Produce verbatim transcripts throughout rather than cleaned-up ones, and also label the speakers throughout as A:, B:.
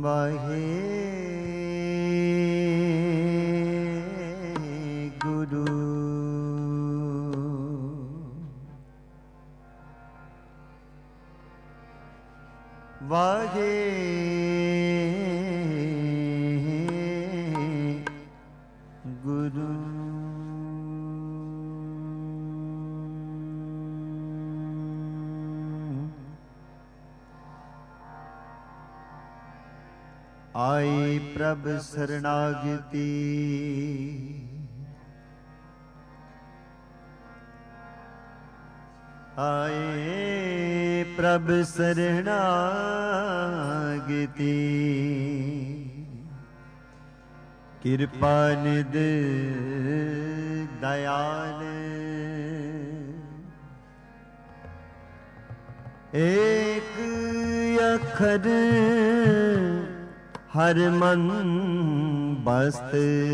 A: वाहे गुरु वाहे गुरु आए प्रभ शरणागति आए प्रभ शरणागति कृपा निध दयाल एक अखर हर मन बस्त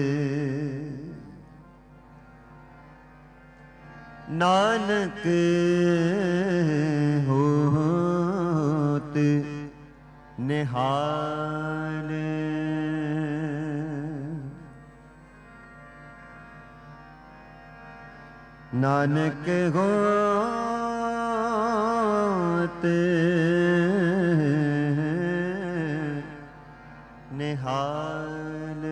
A: नानक होत निहाल नानक होत निहाल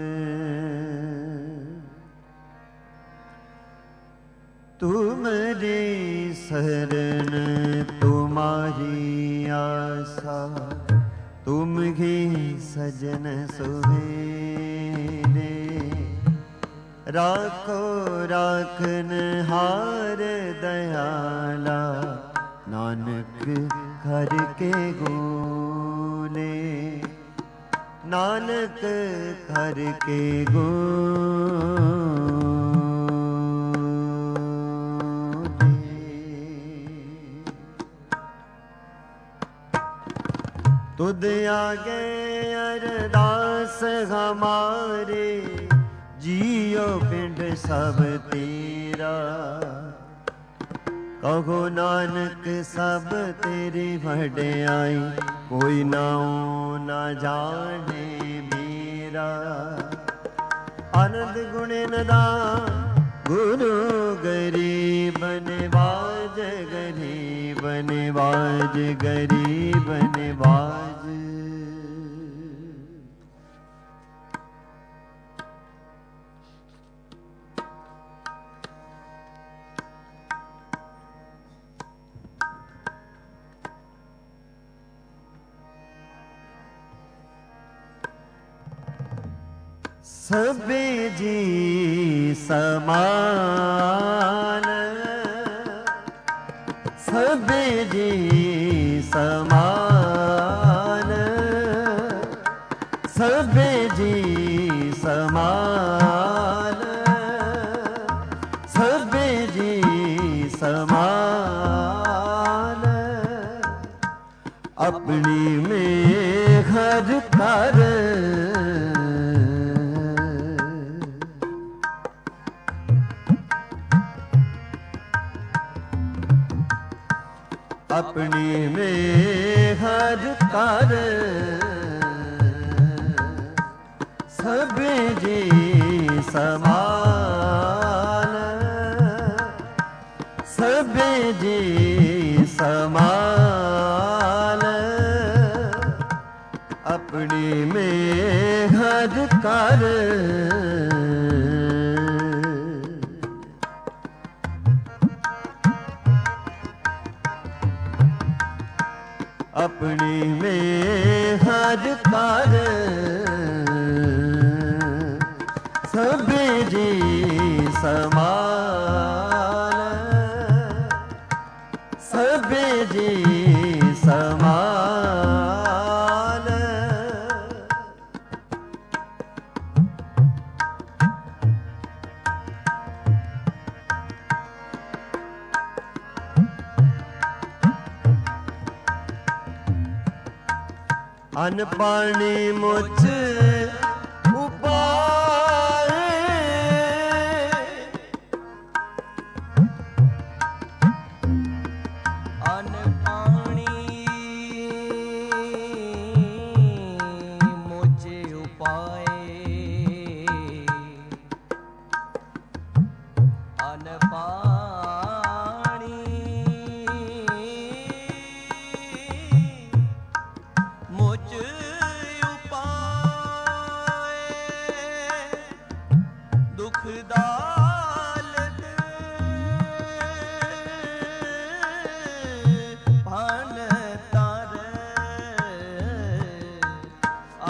A: तुम्हारी शरण तुम्हारी आशा तुम ही सजन सुहेरे राखो राखन हार दयाला नानक घर के गोले नानक घर के गोले तुद आगे अरदास हमारे जियो पिंड सब तेरा कहो नानक सब तेरी वड्याई कोई नाओ ना जाने मेरा आनंद गुण नदान गुरु गरीब निवाज गरीब निवाज गरीब निवाज सबे जी समान सबे जी समान सबे जी समान सबे जी समान अपनी में हर कर अपनी में हर कर सब जी समान सब जी समान अपनी में हर कर अपनी में हर कर सब जी समान सब जी समान अन पानी मुझ उपाय
B: अन पानी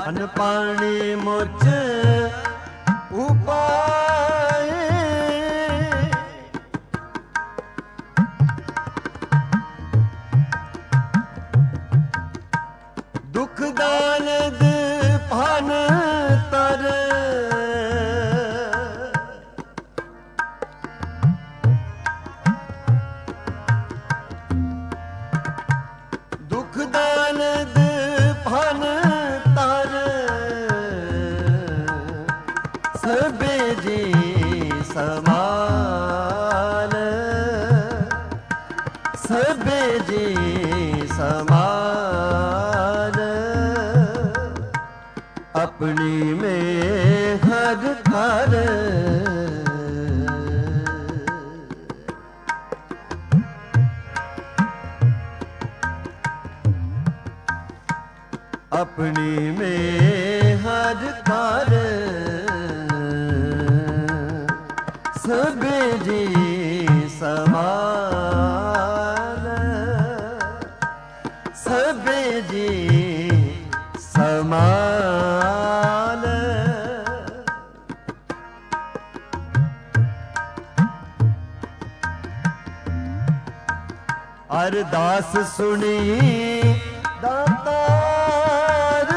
A: ਅਨ ਪਾਣੀ ਮੁਚ ਉਪਾਏ ਦੁਖ ਦਾਨਦ ਭਨ ਤਰ ਦੁਖ ਦਾਨਦ ਭਨ ਤਰ ਸਭੇ ਜੀ ਸਮਾਨ ਸਭੇ ਜੀ ਸਮਾਨ ਆਪਣੀ में हर घर अपनी में हर घर सभे जी समान सभे जी समान अरदास सुनी दातार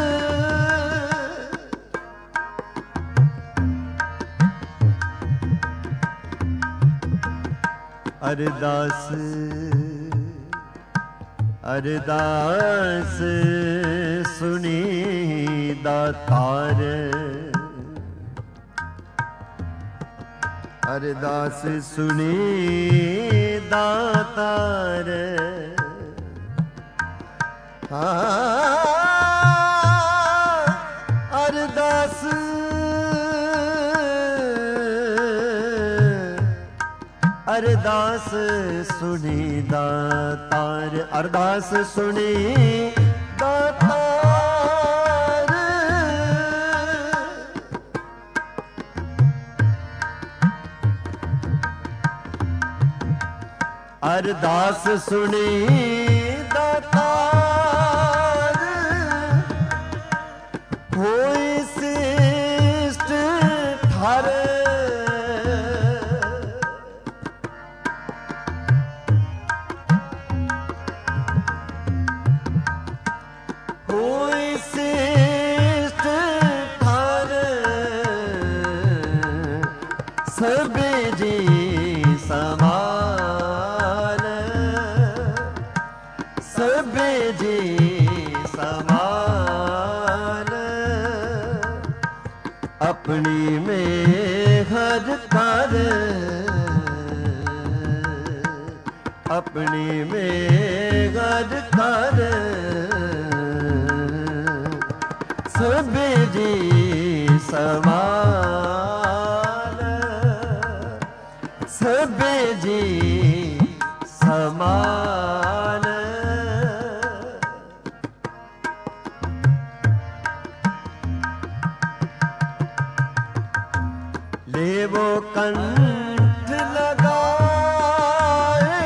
A: अरदास अरदास सुनी दातार अरदास सुनी दातार अरदास अरदास सुनी दातार अरदास सुनी दातार अरदास सुनी दातार होई श्रेष्ठ ठार होई श्रेष्ठ ठार सभे जी समान सभे जी समान अपनी में हर घर अपनी में हर घर सभे जी समान सभे जी समान लेवो कंठ लगाए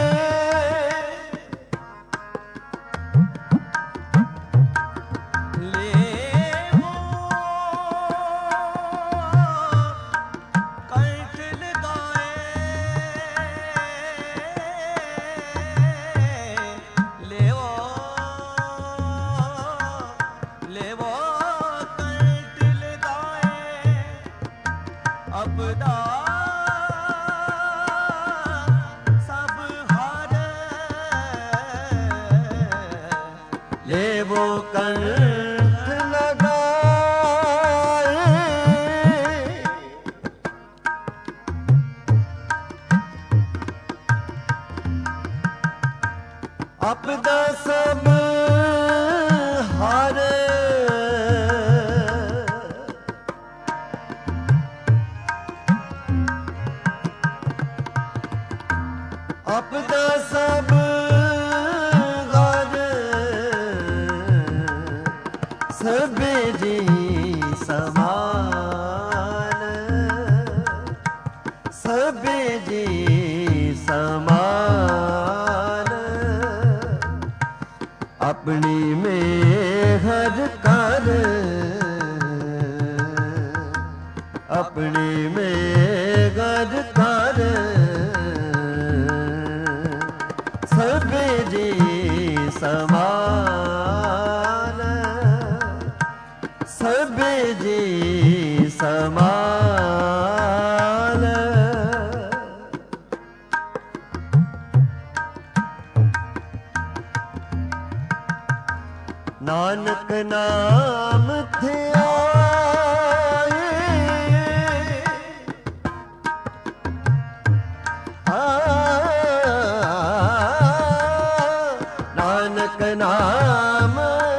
B: लेवो कंठ लगाए लेवो लेवो कंठ लगाए अपदा सब हार
A: लेवो कंठ लगाए अपदा सब हार अपदा सब हार सभे जी समान सभे जी समान अपनी में हर कर अपनी में गज कर सब जी समान सब जी समान नानक नाम थे नानक नाम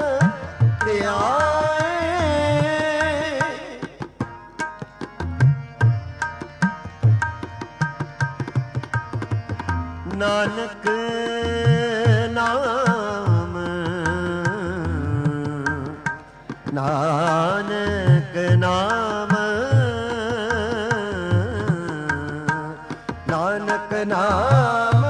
A: ध्याए नानक नाम नानक नाम नानक नाम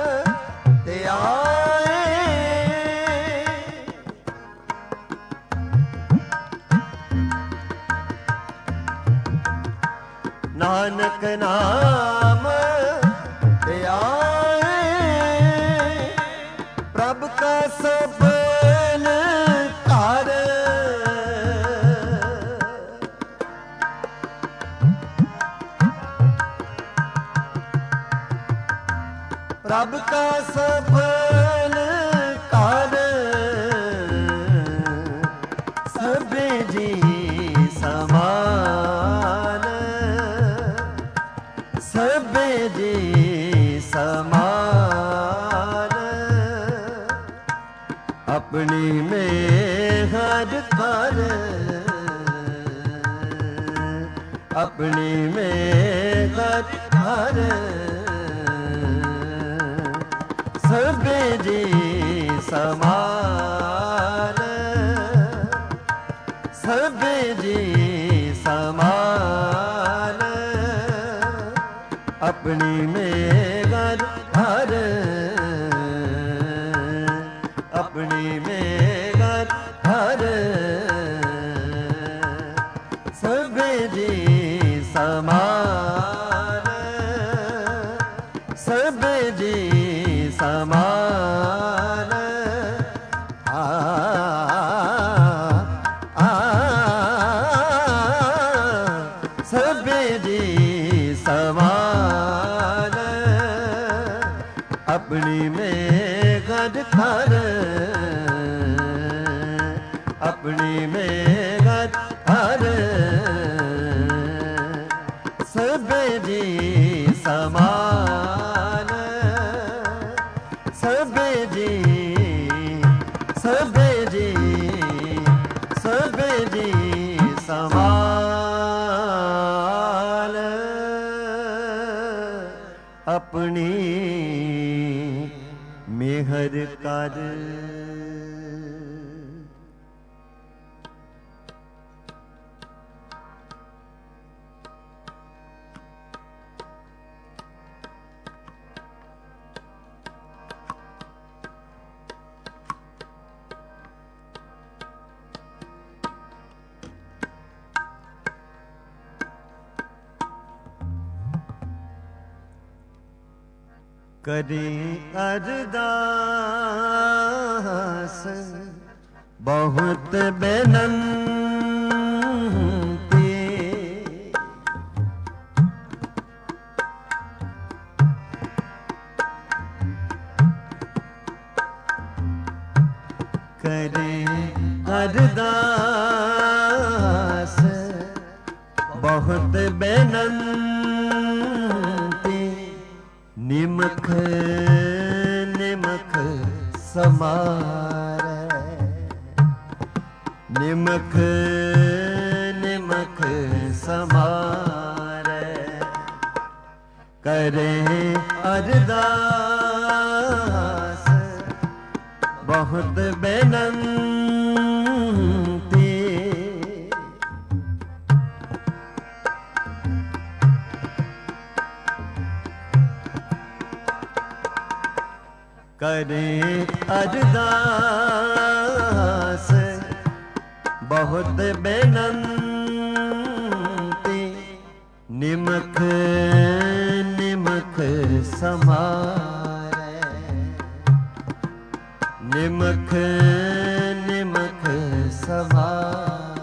A: नानक नाम ध्याए प्रभ का सपन कर प्रभ का सपन कर सब जी समान सब जी समान अपनी में हर कर अपनी में हर कर सब जी समान सब जी समान अपनी में घर हर अपनी में घर हर सब जी समान सब जी समान आ, आ, सब जी समान अपनी में गद कर अपनी में गद कर सब जी समान सब जी सब जी सब जी समान अपनी मेहर कर करे अरदास बहुत बेनंती करे अरदास बहुत बेनंती निमख निमख समारे निमख निमख समारे करे अरदास बहुत बेनंती करे अरदास बहुत बेनंती निमख निमख समारे, निमख निमख समारे।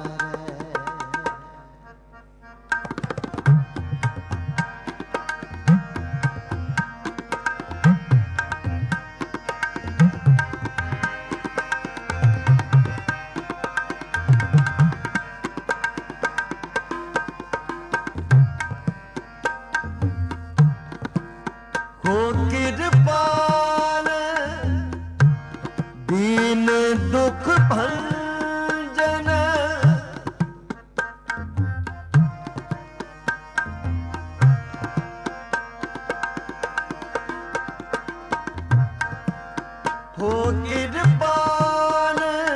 A: हो कृपाल दीन दुख भंजन, हो कृपाल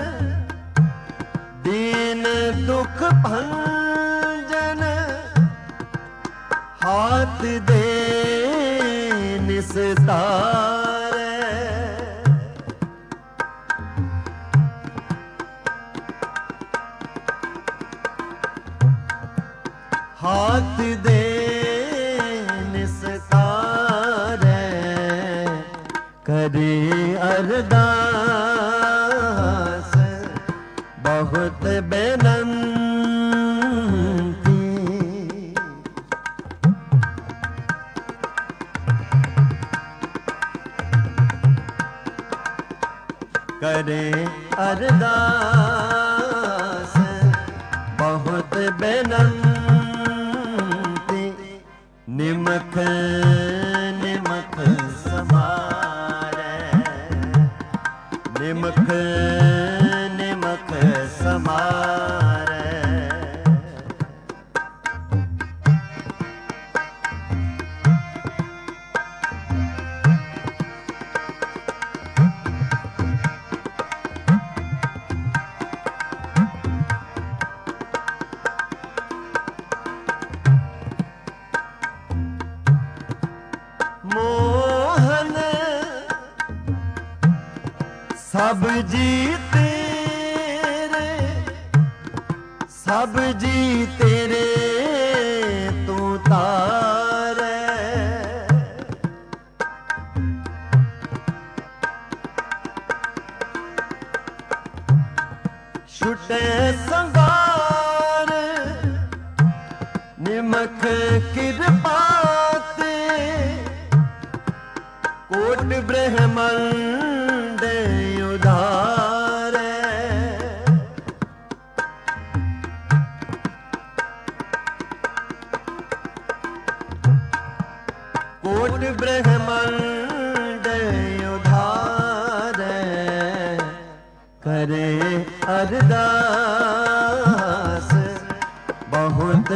A: दीन दुख भंजन, हाथ दे निस्तारे, हाथ दे निस्तारे, करे अरदास बहुत बेनंती, करे अरदास बहुत बेनंती, निमख निमख समारे, निमख निमख समारे। मोहन सब जी तेरे, सब जी तेरे तू तारे, छुटे संगार निमख कृपाते, कोट ब्रह्मांड उधारे, कोट ब्रह्मांड उधारे, करे अरदास बहुत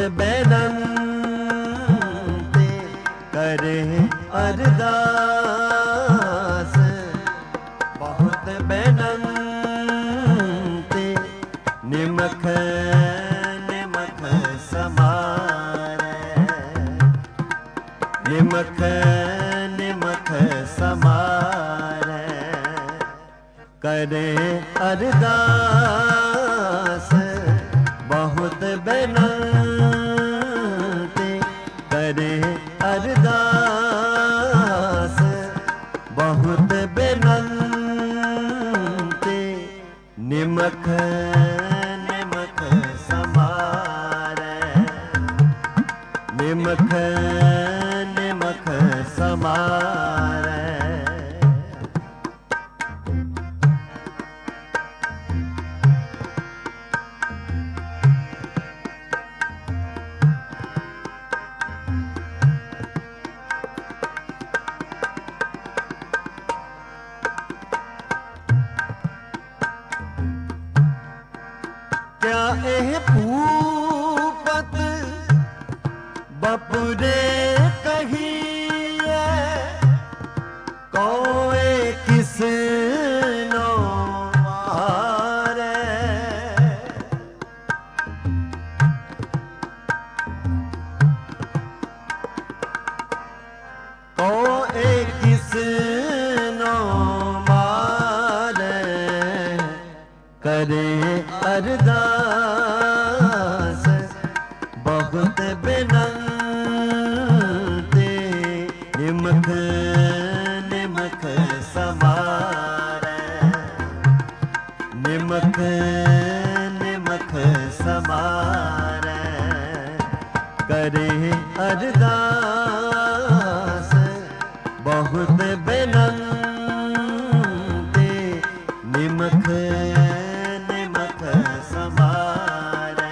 A: बेनंती, करे अरदास बहुत बेनंती, निमख निमख समारे, निमख निमख समारे, करे अरदास बहुत बेनंती, करे अरदास बहुत बेनंती, निमख निमख समारे, निमख निमख समारे। क्या एह भूपत बपुरे कहिए, कोए किस नो मारे, कोए किस नो मारे, करे अरदास बहुत बेनंती, निमख समारे, निमख निमख समारे, करे अरदास बहुत बेनंती, निमख निमख समारे,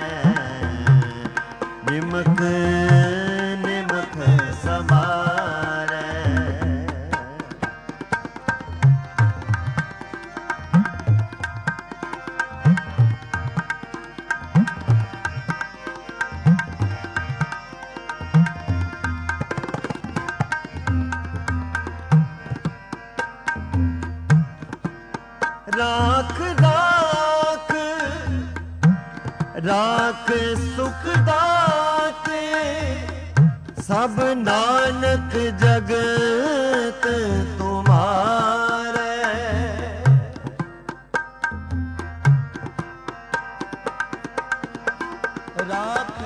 A: निमख निमख समारे। राख राख राख सुख दाते, सब नानक जगत तुम्हारे।
B: राख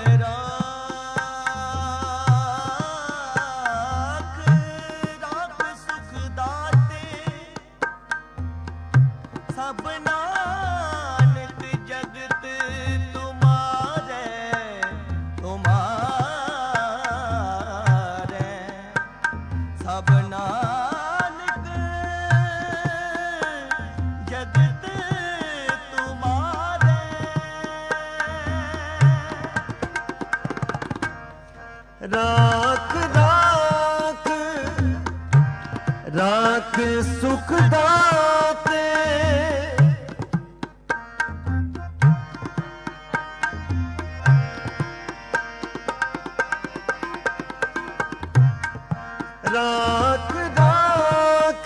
B: राख राख सुख दाते, सब नानक जगत तुम्हारे तुम्हारे। सब नानक जगत तुम्हारे।
A: राख राख राख सुख दाते, राख राख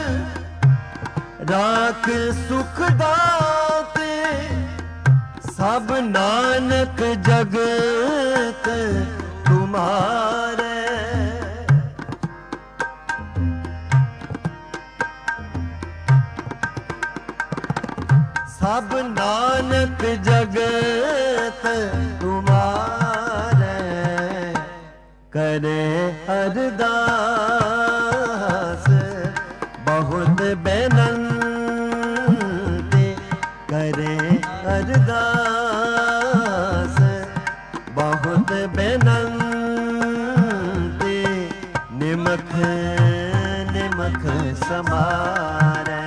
A: राख सुख दाते, सब नानक जगत तुम्हारे। सब नानक जगत तुम्हारे, करे अरदास बहुत बेनंती, करे अरदास बहुत बेनंती, निमख निमख समारे,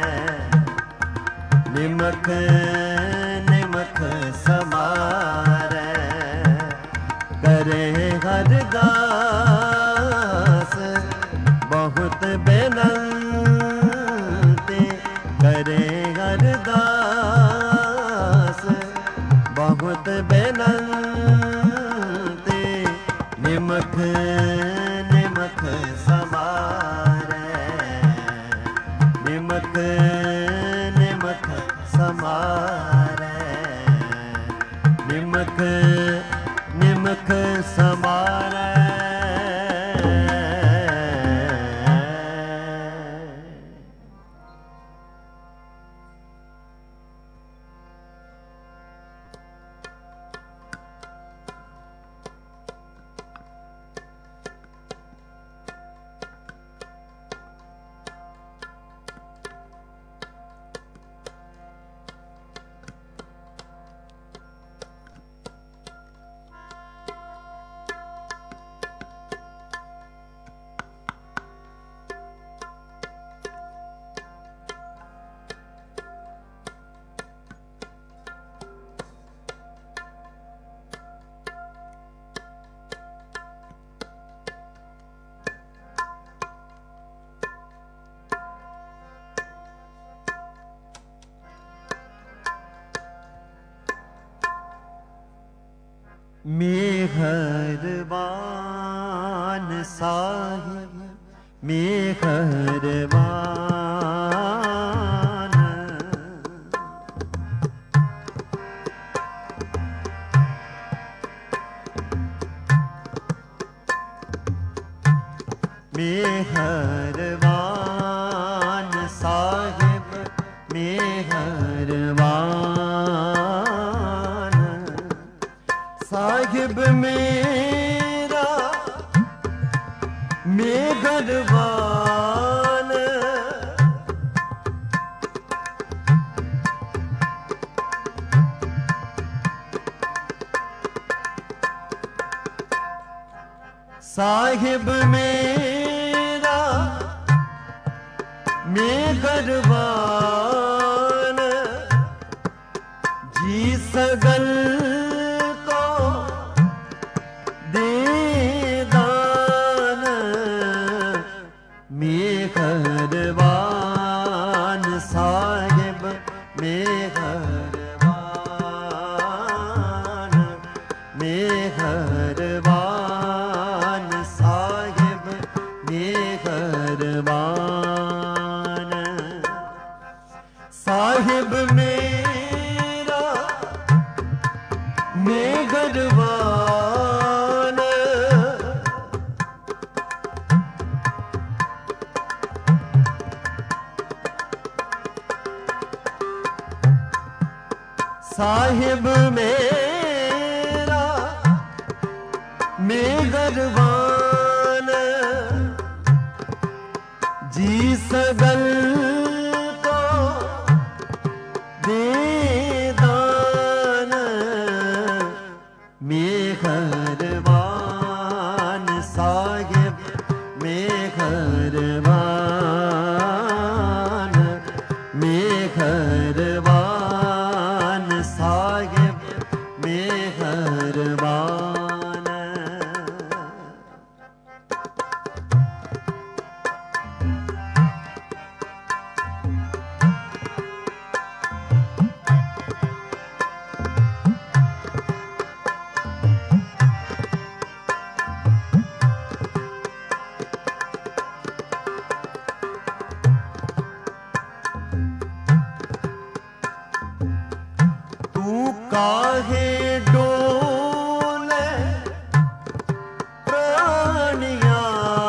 A: निमख निमख समारे, करे अरदास बहुत बेनंती, करे अरदास बहुत बेनंती, निमख निमख समारे, निमख निमख समारे, निमख निमख समारे। मेहरबान साहिब मेहरबान, मेहरबान साहिब मेहरबान, साहिब मेरा मेहरबान, साहिब मेरा मेहरबान जी सगल को दे दान मेहरबान साहिब मेहरबान मेहरबान साहिब मेहरबान साहिब मेरा मेहरबान साहिब मेरा मेहरबान जी सगल को दे दान मेहरबान साहिब मेहरबान मेहरबान साहिब मेहरबान तू काहे डोले प्राणिया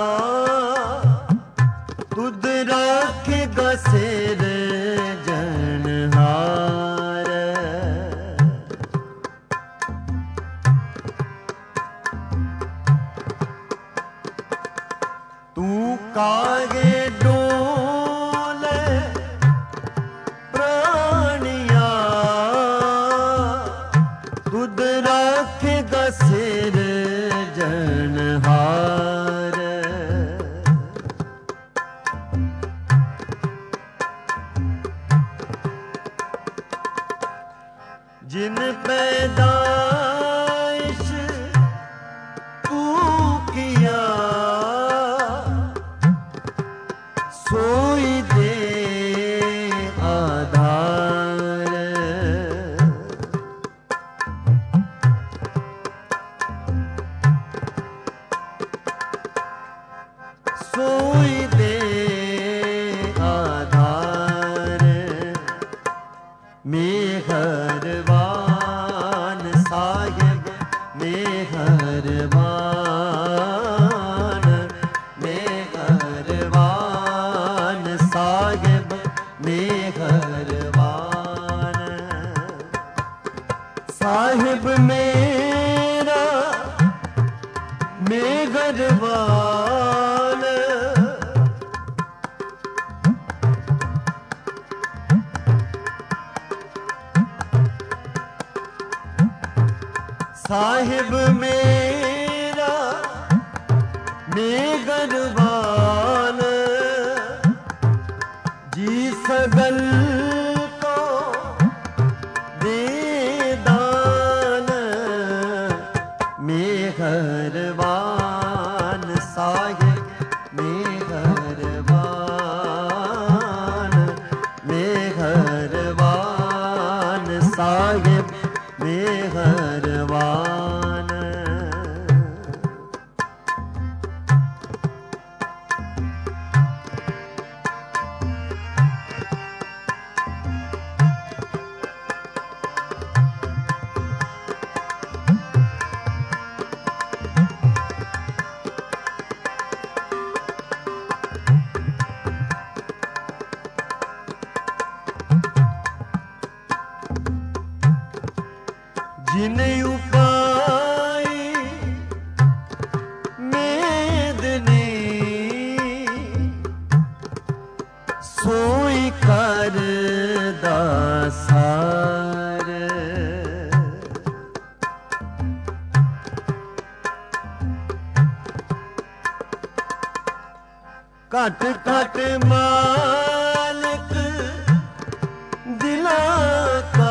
A: तुद राखेगा सिर जनहार तू काहे डोले प्राणिया तुद राखेगा सिर जनहार जिन पैदाइश तू किया सोई दे आधार सोई दे आधार मेहरबान साहिब मेहरबान मेहरबान साहिब मेहरबान साहिब मेरा मेहरबान साहिब मेरा मेहरबान जी सगल को दे दान मेहरबान साहिब मेहरबान मेहरबान साहिब मेहरबान जिन उपाई मेदनी सोई कर दासार घट घट मालिक दिलां का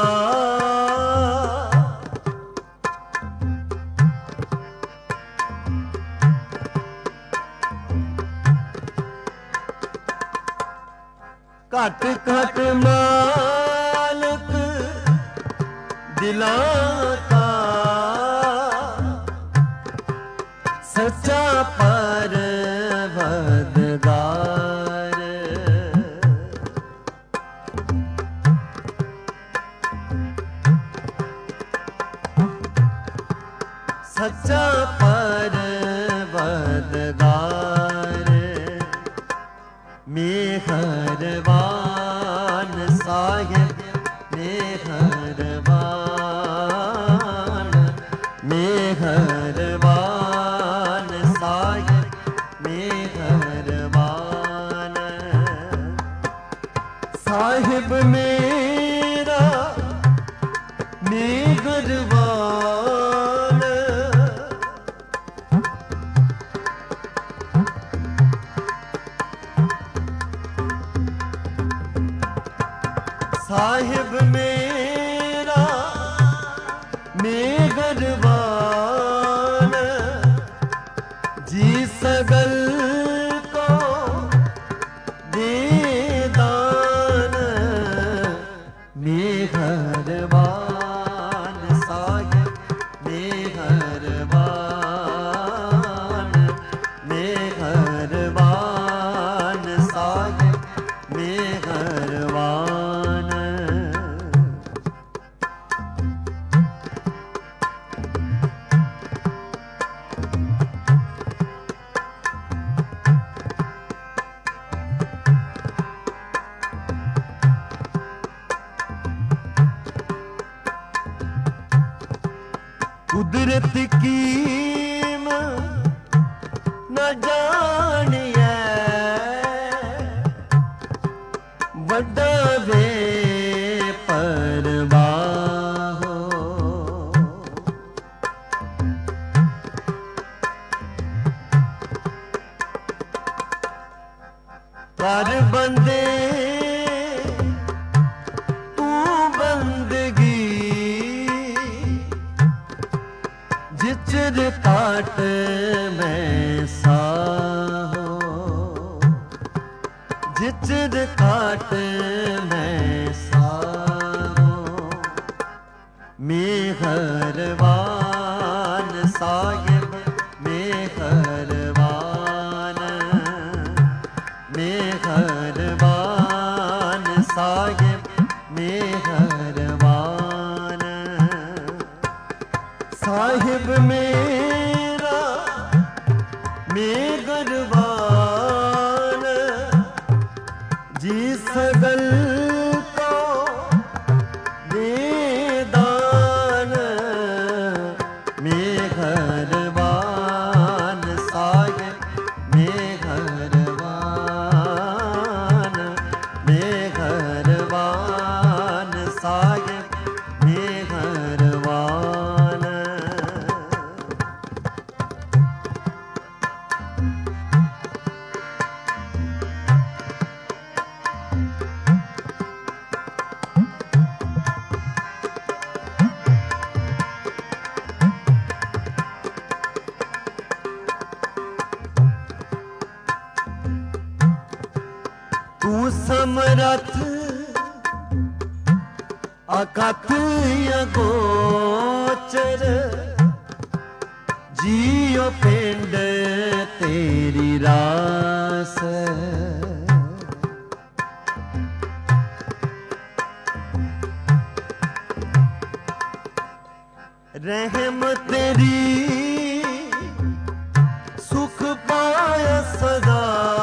A: घट घट मालिक दिलां का सच्चा परवरदिगार सच्चा परवरदिगार मेहरबान साहिब मेहरबान मेहरबान साहिब मेहरबान साहिब मेरा मेहरबान साहिब मेरा मेहरबान जी सगल को दे दान मेहरबान साहिब मेहरबान मेहरबान साहिब मेहरबान कुदरत कीम न जानिए वड्डा वे परवाह कर बंदे तू बंदगी जिचर काट में साहो जिचर काट में साहो मेहरबान साहिब मेहरबान मेहरबान साहिब मेहरबान साहिब मेरा मेहरबान जी सगल को दे दान मेहरबान साहिब मेहरबान मेहरबान साहिब मेहरबान तू समरथ अकथ अगोचर जियो पिंड तेरी रास रहम तेरी सुख पाय सदा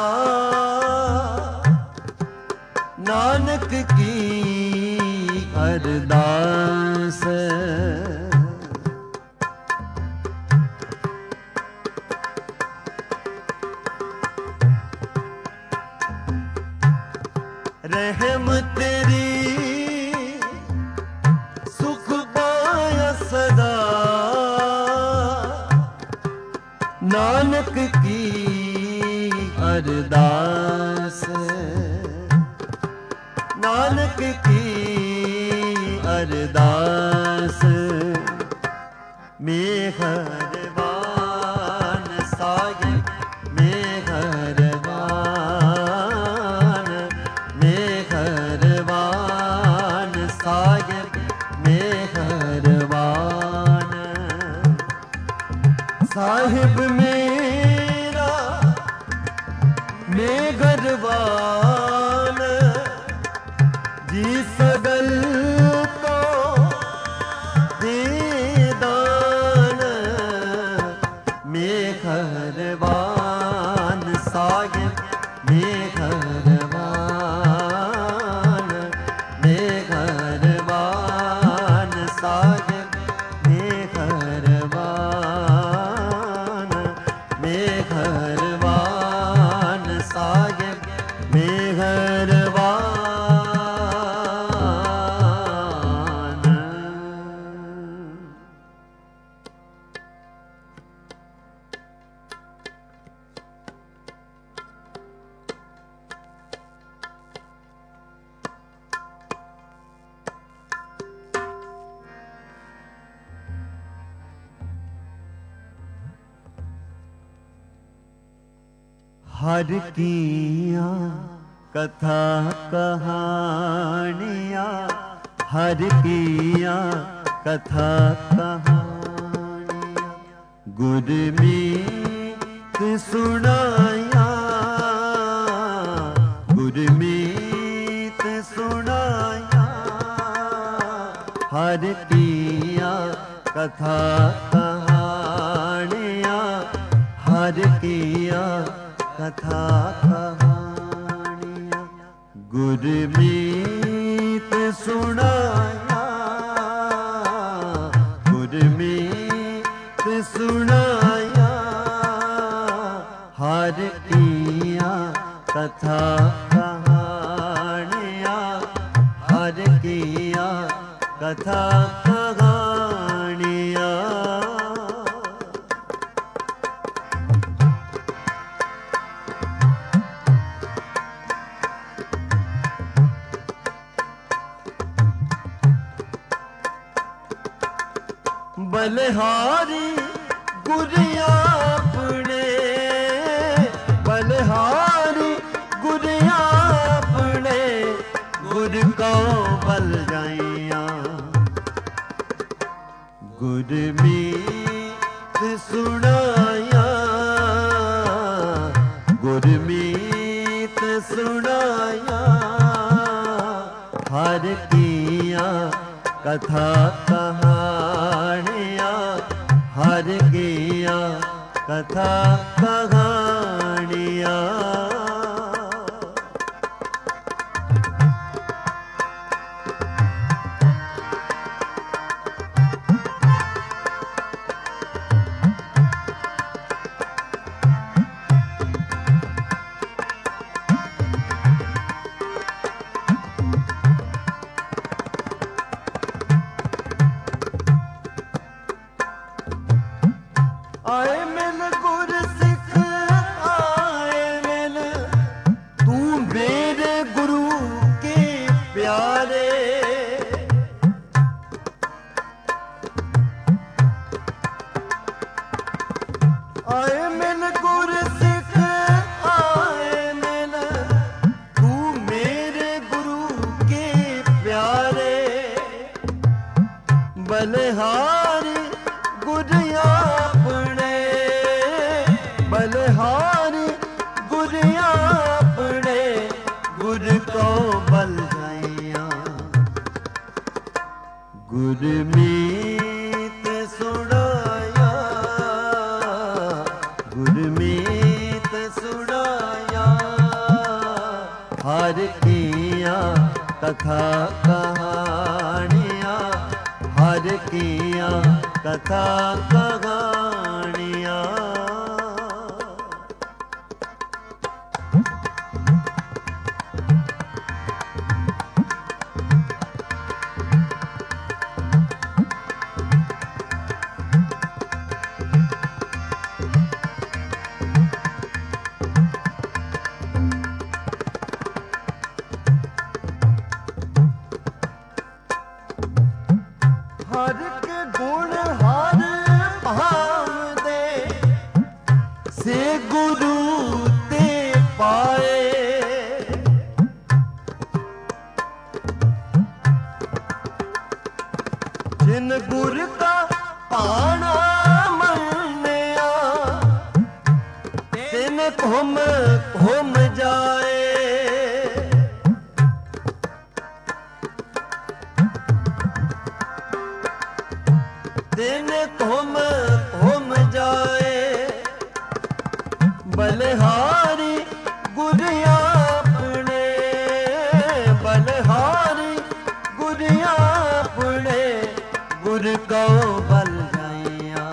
A: नानक की अरदास रहम तेरी सुख पाय सदा नानक की अरदास नानक की अरदास मेहरबान साहिब मेहरबान मेहरबान साहिब मेहरबान साहिब मेरा मेहरबान जी सगल को देदान मेहरबान साहिब मेहरबान मेहरबान साहिब मेहरबान मेहरबान साहिब मेहरबान। हर किया कथा कहानियाँ हर किया कथा कहानियाँ गुरमीत सुनाया गुरमीत सुनाया हर किया कथा कहानियाँ हर किया कथा कहानियाँ गुरमीत सुनाया गुरमीत सुनाया हर किया कथा कहानियाँ हर किया कथा कहानियाँ। बलिहारी गुरिया अपने बलिहारी गुरिया अपने गुर को बल जाइया गुरमीत सुनाया गुरमीत सुनाया हर किया कथा कहानियाँ हर किया कथा कहानियाँ। आए मिल गुर सिख आए मिल तू मेरे गुरु के प्यारे आए मिल गुर सिख आए मिल तू मेरे गुरु के प्यारे बलिहारी गुरिया अपने बलिहारी गुरिया अपने गुर को बल जाइया गुरमीत सुनाया गुरमीत सुनाया हर किया कथा कहानियाँ हर किया कथा कहानियाँ। जिन गुर का पाना मन्या तिन घुम घुम जाए। तिन घुम घुम जाए बलिहारी गुरिया अपने। बलिहारी गुरिया अपने गुर को बल जाइया।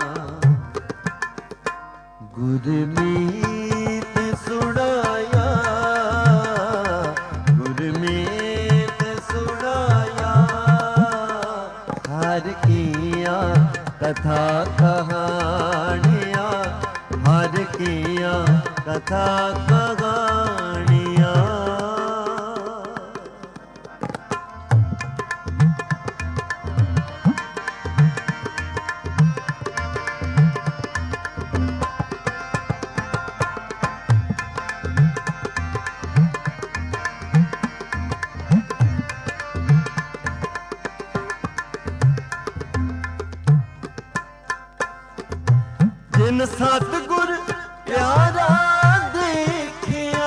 A: गुर मीत सुनाया गुर मीत सुनाया। हर किया कथा कहानियाँ हर किया कथा कहानियाँ। जिन सतगुर प्यारा देखिया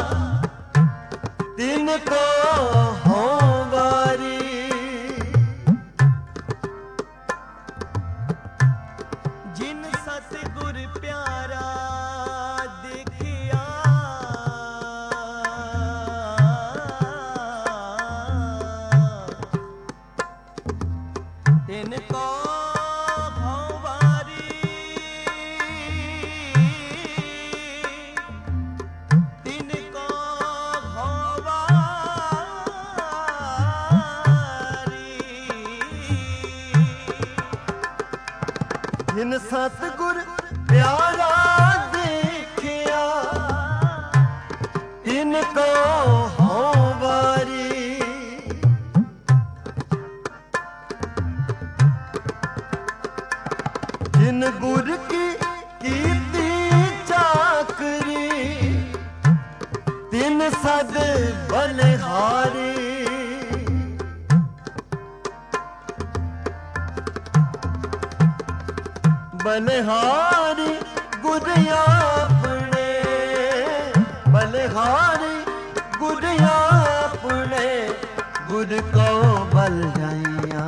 A: तिनको हों वारी।
B: जिन सतगुर प्यारा देखिया तिनको
A: जिन सतगुर प्यारा देखिया इनको हों वारी। जिन गुर की कीती चाकरी तिन सद बलिहारी। बलिहारी गुरिया अपने। बलिहारी गुरिया अपने गुर को बल जाइया।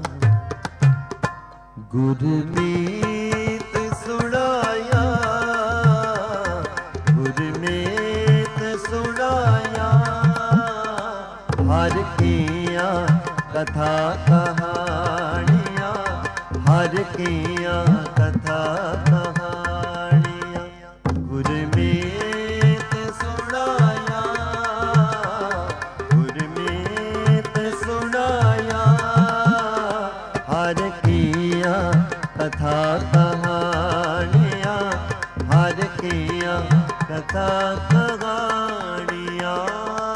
A: गुर मीत सुनाया गुर मीत सुनाया। हर किया कथा कहानियाँ हर किया कथा कहानियाँ। गुर मीत सुनाया गुर मीत सुनाया। हर किया कथा कहानियाँ हर किया कथा कहानियाँ।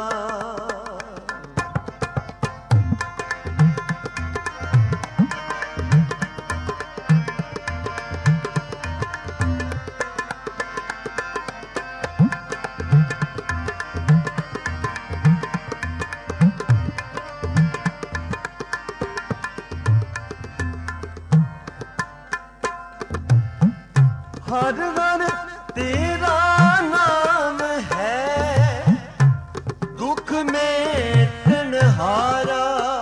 A: हर हर तेरा नाम है दुख मेटन हारा।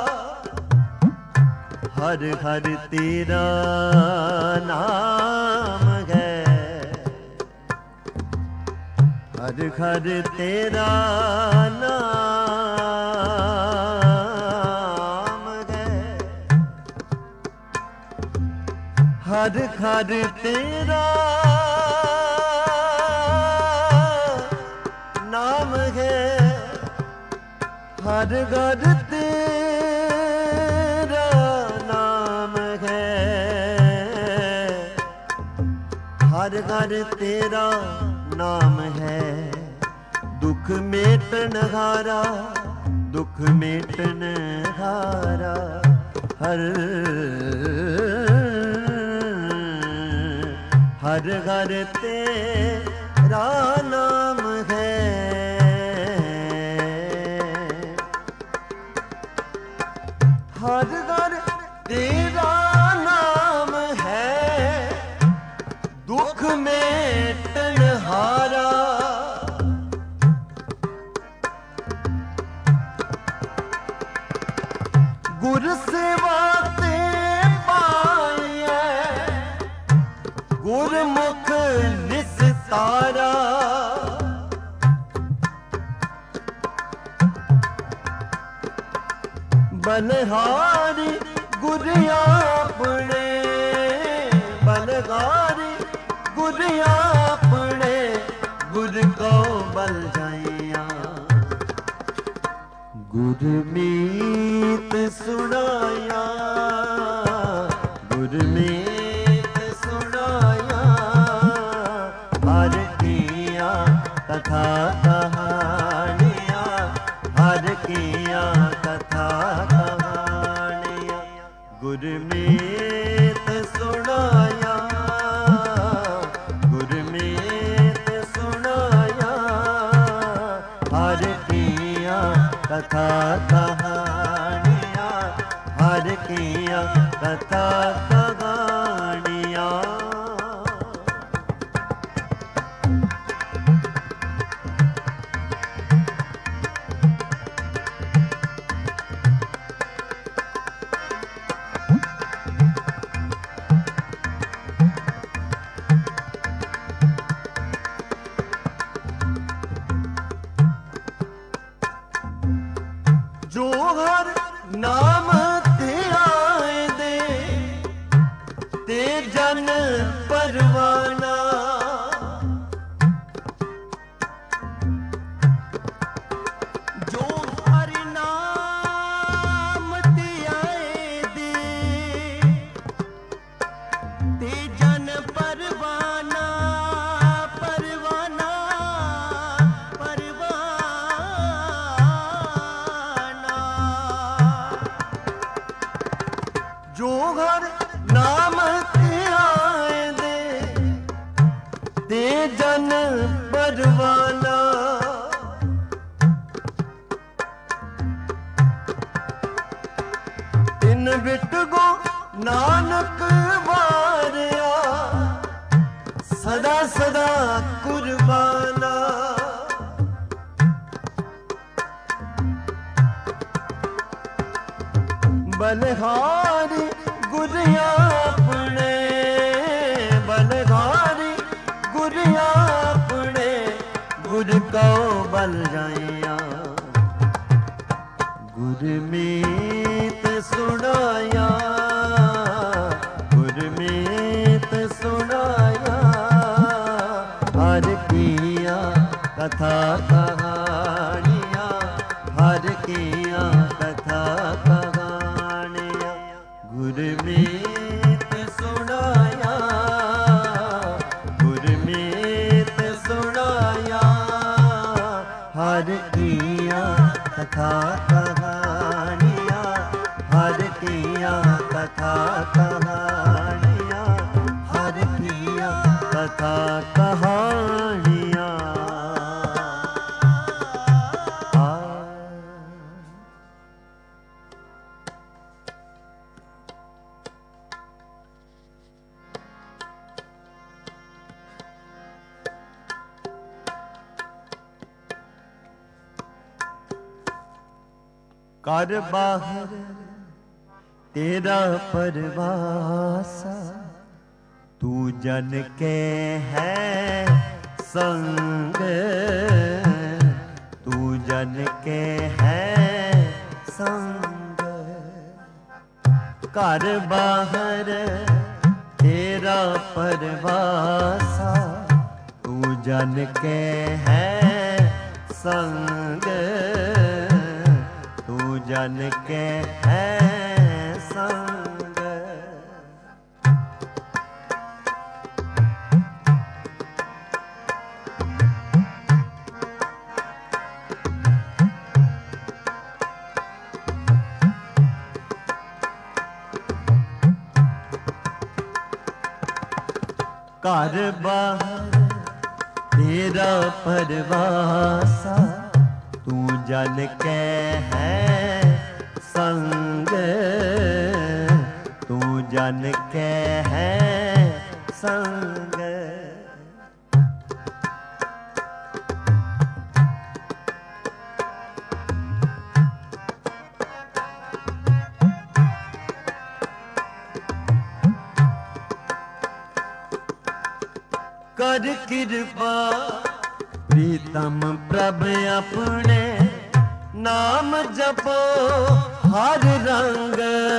A: हर हर तेरा नाम है हर हर तेरा नाम है। हर हर तेरा नाम है हर घर तेरा नाम है। हर घर तेरा नाम है दुख मेटन हारा दुख मेटन हारा। हर हर घर तेरा नाम है। हर घर तेरा गुर सेवा ते पाइए गुरमुख निस्तारा। बलहारी गुर आपने, बलहारी गुर आपने, गुर को बल जाइया। गुरमीत सुनाया, गुरमीत सुनाया, हर किया कथा कहानियाँ, हर किया कथा कहानियाँ। गुरमीत सुनाया, गुरमीत सुनाया, हर किया कथा कहानियाँ, हर किया कथा कहानियाँ। जो हर नाम ध्याए दे ते जन परवाना।
B: जो हर नाम ध्याए दे ते जन परवाना, परवाना, परवाना।
A: जो हर नाम ध्याए दे ते जन परवाना। तिन बिट गो नानक वारिया, सदा सदा कुर्बाना। बलहारी गुर आपने, बलहारी गुर आपने, गुर को बल जाइया। गुरमीत सुनाया, गुरमीत सुनाया, हर किया कथा कहानियाँ, हर किया कथा कहानियाँ। गुरमीत सुनाया, गुरमीत सुनाया, हर किया कथा कहानियाँ, हर किया कथा कहानियाँ, हर किया कथा कहानियाँ। कर बाहर तेरा परवासा, तू जन के है संग, तू जन के है संग। कर बाहर तेरा परवासा, तू जन के है संग, तू जन के है संग। घर बाहर तेरा परवासा, तू जन के है संग, तू जन के है संग। कर कृपा प्रीतम प्रभ अपने नाम जपो हर रंग।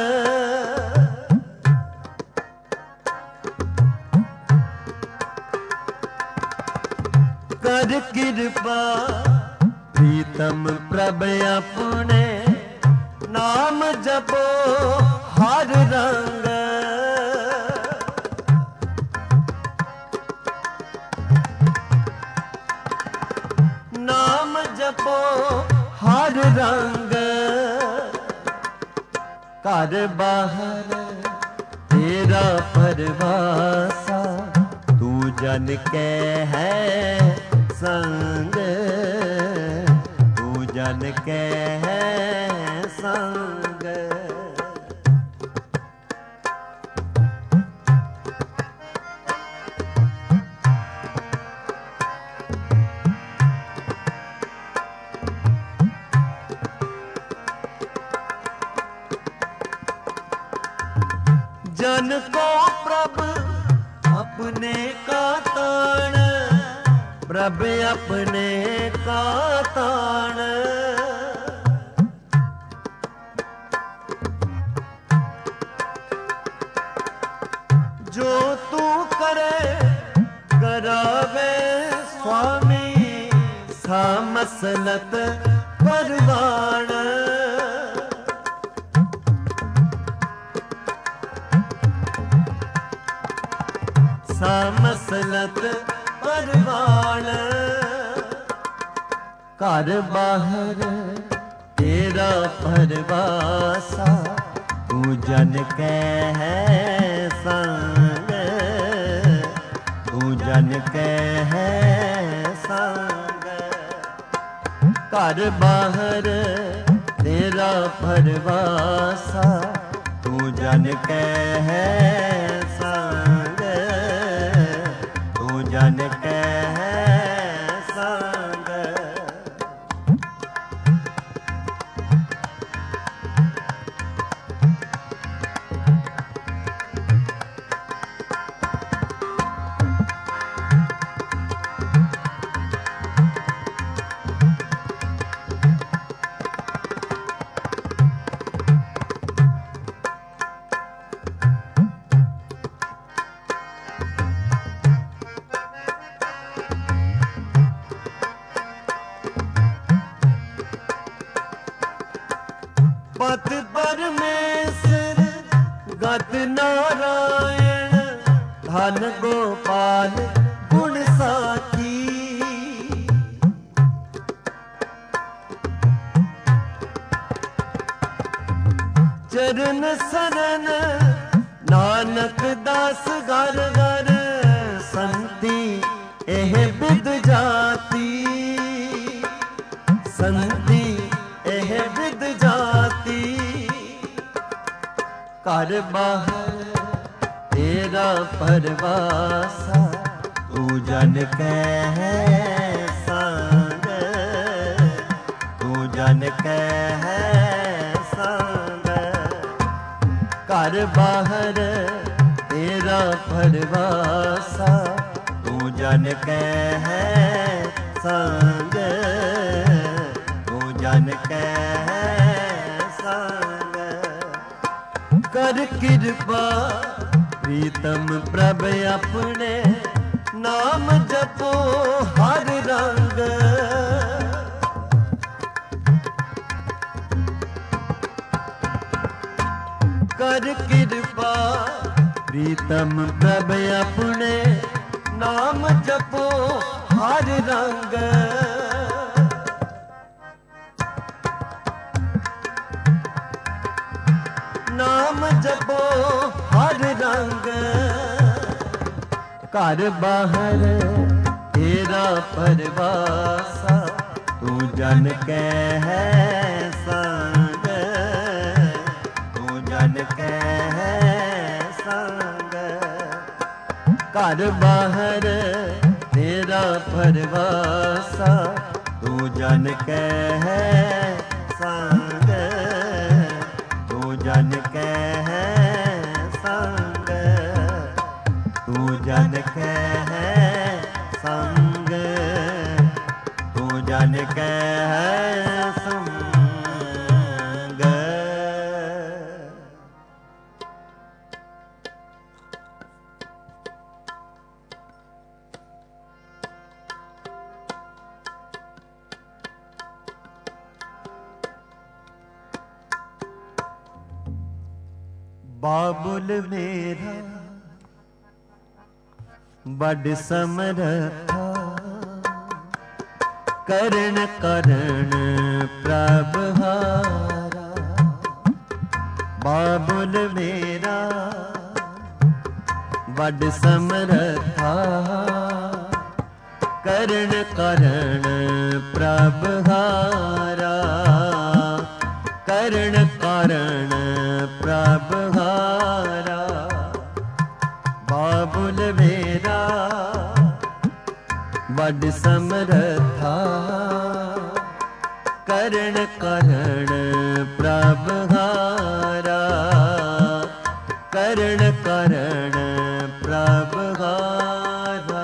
A: कर कृपा प्रीतम प्रभ अपने नाम जपो हर रंग। नाम जपो हर रंग। कर बाहर तेरा परवासा तू जन के है संग। तू जन के है संग। जन को प्रभ अपने का ताण। प्रभ अपने का ताण। जो तू करे करावे स्वामी सा मसलत परवान। सा मसलत परवान। कर बाहर तेरा परवासा तू जन के है संग। तू जन के है संग। कर बाहर तेरा परवासा तू जन के है संग। तू जन के है संग। पत परमेश्वर गत नारायण धन गोपाल गुण साखी। चरण सरन नानक दास घर घर संति एह विद जाती। संति एह विद जाती। कर बाहर तेरा परवासा तू जन के है संग। तू जन के है संग। कर बाहर तेरा परवासा तू जन के है संग। तू जन के है संग। कर कृपा प्रीतम प्रभ अपने नाम जपो हर रंग। कर कृपा प्रीतम प्रभ अपने नाम जपो हर रंग। नाम जपो हर रंग। कर बाहर तेरा परवासा तू जन के है संग। तू जन के है संग। कर बाहर तेरा परवासा तू जन के है संग। तू जन के है संग। तू जन के है
B: बाबुल मेरा बड़ समरथा, करण करण प्रभहारा। बाबुल मेरा बड़ समरथा, करण करण प्रभहारा। करण करण प्रभहारा। बाबुल मेरा बड़ समरथा, करण करण प्रभहारा। करण करण प्रभहारा।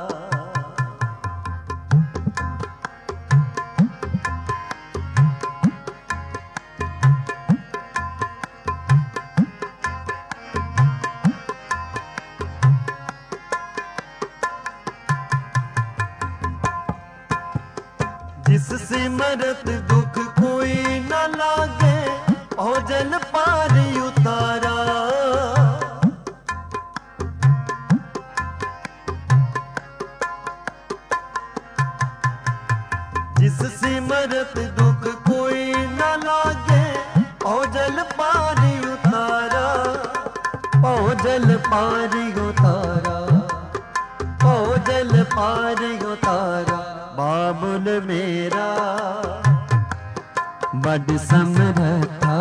B: जिस सिमरत दुख कोई न लागे, ओ जल पार उतारा। जिस सिमरत दुख कोई न लागे, ओ जल पार उतारा। ओ जल पार उतारा। ओ जल पार उतारा। बाबुल मेरा बड़ समरथा,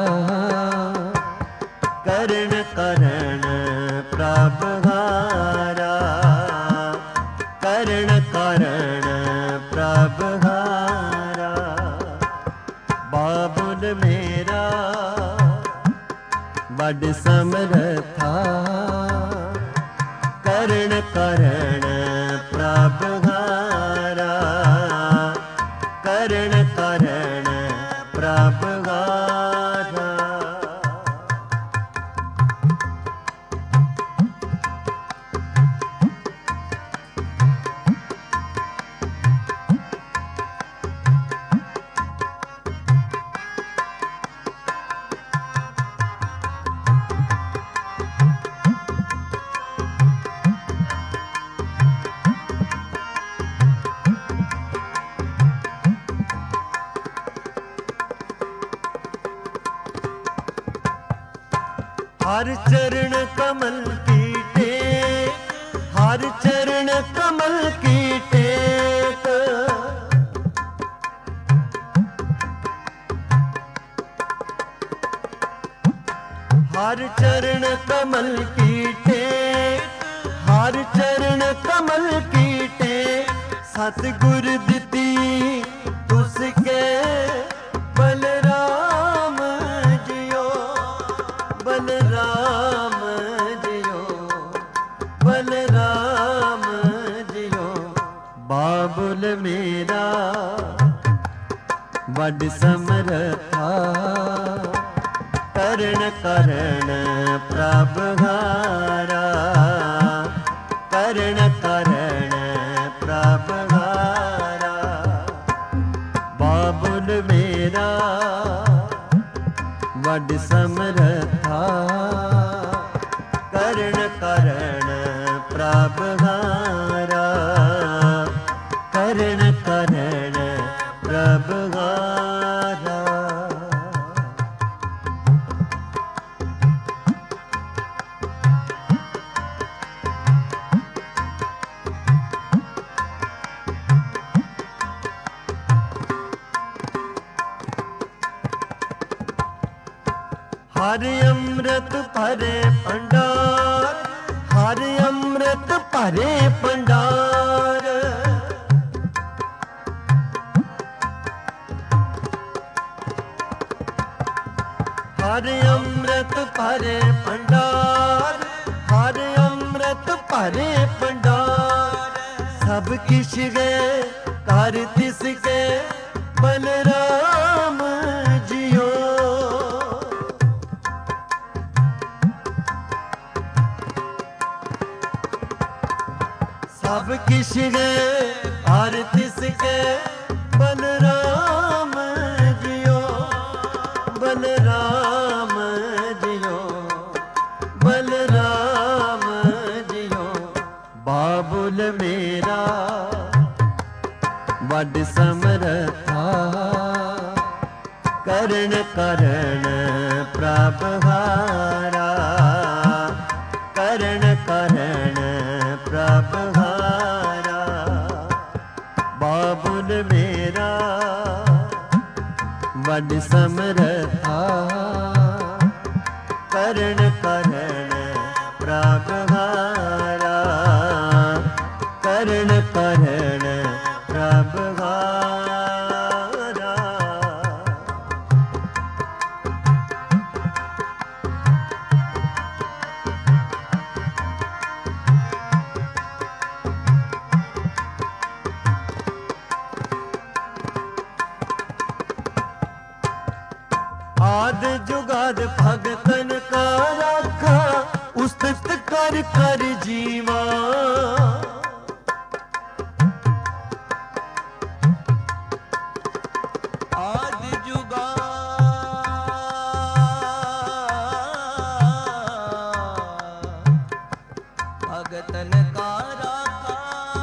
B: करण करण प्रभहारा। करण करण प्रभहारा। बाबुल मेरा बड़ समरथा, करण करण प्रभहारा। करण करण प्रभहारा। हर चरण कमल की टेक, हर चरण कमल की टेक। हर चरण कमल की टेक, हर चरण कमल की टेक। सतगुर दिती उसके बलराम जियो, बलराम जियो, बलराम जियो। बाबुल मेरा बड़ समरथा, करण करण प्रभहारा। करण करण प्रभहारा। बाबुल मेरा बड़ समरथा, करण करण प्रभहारा। करण करण प्रभहारा। हर अमृत भरे भंडार, हर अमृत भरे भंडार। हर अमृत भरे भंडार, हर अमृत भरे भंडार। सब किश गए कर तिसके बलराम जियो। सब किश गए हर तिसके बलराम जियो, बलराम जियो। ਵੱਡ ਸਮਰਥਾ ਕਰਨ ਕਰਨ ਪ੍ਰਭ ਹਾਰਾ ਕਰਨ ਕਰਨ ਪ੍ਰਭ ਹਾਰਾ ਬਾਬੁਲ ਮੇਰਾ ਵੱਡ ਸਮਰਥਾ ਕਰਨ ਕਰਨ ਪ੍ਰਭ ਹਾਰਾ ਕਰਨ ਕਰਨ ਪ੍ਰਭ ਹਾਰਾ आद जुगाद भगतन का राखा उस्तत कर कर जीवा
A: आद जुगाद भगतन का राखा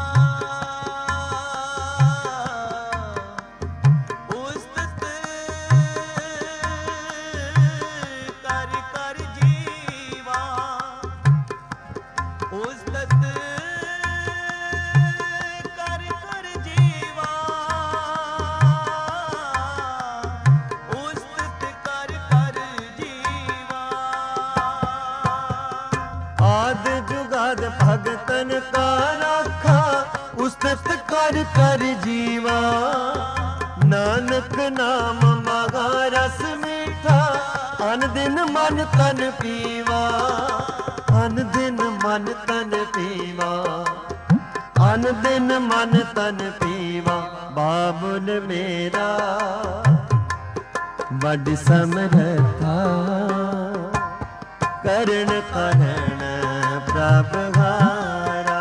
B: भगतन का राखा उस्तत कर कर जीवा नानक नाम मगा रस मीठा अन दिन मन तन पीवा अन दिन मन तन पीवा अन दिन मन तन पीवा बाबुल मेरा वड समरथा करण करण प्रभ हारा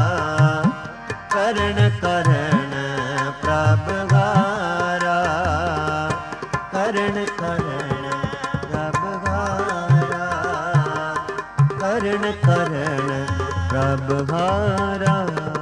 B: करण करण प्रभ हारा करण करण प्रभ हारा करण करण प्रभ हारा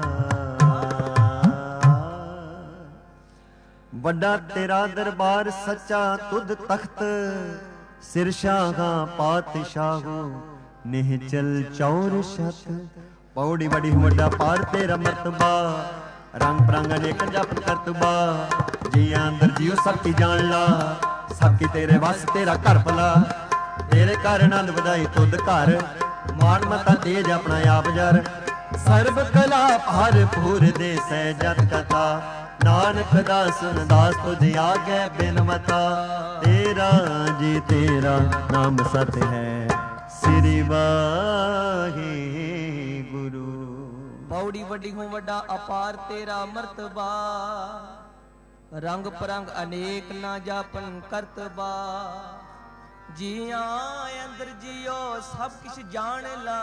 B: ਵੱਡਾ ਤੇਰਾ ਦਰਬਾਰ ਸੱਚਾ ਤੁਧ ਤਖਤ ਸਿਰ ਸ਼ਾਹਾਂ ਪਾਤਸ਼ਾਹੋ ਨਿਹਚਲ ਚੌਰ ਛਤ ਪੌੜੀ ਬੜੀ ਵੱਡਾ ਪਾਰ ਤੇਰਾ ਮਰਤਬਾ ਰੰਗ ਪ੍ਰੰਗ ਅਨੇਕ ਜਪ ਕਰਤਬਾ ਜੀ ਅੰਦਰ ਜੀਉ ਸਭ ਕੀ ਜਾਣ ਲਾ ਸਭ ਕੀ ਤੇਰੇ ਵਸ ਤੇਰਾ ਘਰ ਭਲਾ ਤੇਰੇ ਘਰ ਆਨੰਦ ਵਧਾਈ ਤੁਧ ਘਰ ਮਾਨ ਮਤਾ ਤੇਜ ਆਪਣਾ ਆਪ ਜਰ ਸਰਬ ਕਲਾ ਭਰਪੂਰ ਦੇ ਸਹਿ ਜਤ ਕਥਾ नानक दासन दास तुझ आगे बिनमता तेरा जी तेरा नाम सत है श्री वाहे गुरु
A: पौड़ी वड्डी हूँ वड्डा अपार तेरा मर्तबा रंग परंग अनेक ना जापन करतबा जिया अंदर जियो सब किश जान ला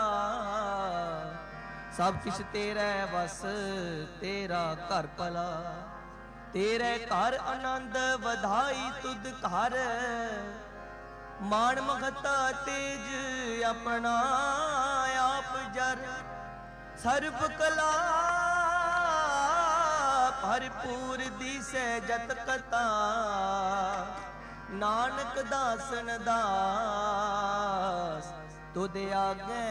A: सब किश तेरा वस तेरा घर भला तेरे घर आनंद वधाई तुद घर मान मगता तेज अपना आप जर सर्व कला भरपूर दिसे जत कथा नानक दासन दास तुद आगे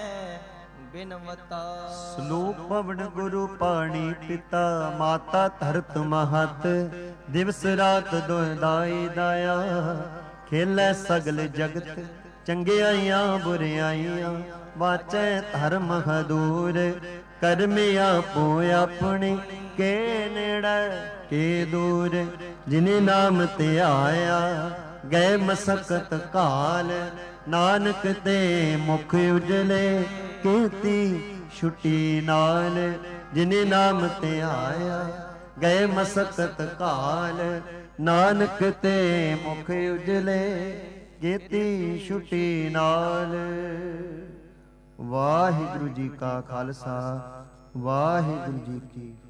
B: ਸਲੋਕ ਪਵਨ ਗੁਰੂ ਪਾਣੀ ਪਿਤਾ ਮਾਤਾ ਧਰਤ ਮਹਤ ਦਿਵਸ ਰਾਤ ਦੁਹਦਾਈ ਦਾਇਆ ਖੇਲੇ ਸਗਲ ਜਗਤ ਚੰਗਿਆਈਆਂ ਬੁਰਿਆਈਆਂ ਵਾਚੈ ਧਰਮ ਹਦੂਰ ਕਰਮ ਆਪੋ ਆਪਣੇ ਕੇ ਨੇੜੇ ਕੇ ਦੂਰ ਜਿਨੇ ਨਾਮ ਤੇ ਆਇਆ ਗਏ ਮਸਕਤ ਕਾਲ ਨਾਨਕ ਤੇ ਮੁਖ ਉਜਲੇ ਕੀਤੀ ਛੁੱਟੀ ਨਾਲ ਜਿਨੇ ਨਾਮ ਤੇ ਆਇਆ ਗਏ ਮਸਕਤ ਕਾਲ ਨਾਨਕ ਤੇ ਮੁਖ ਉਜਲੇ ਕੀਤੀ ਛੁੱਟੀ ਨਾਲ ਵਾਹਿਗੁਰੂ ਜੀ ਕਾ ਖਾਲਸਾ ਵਾਹਿਗੁਰੂ ਜੀ ਕੀ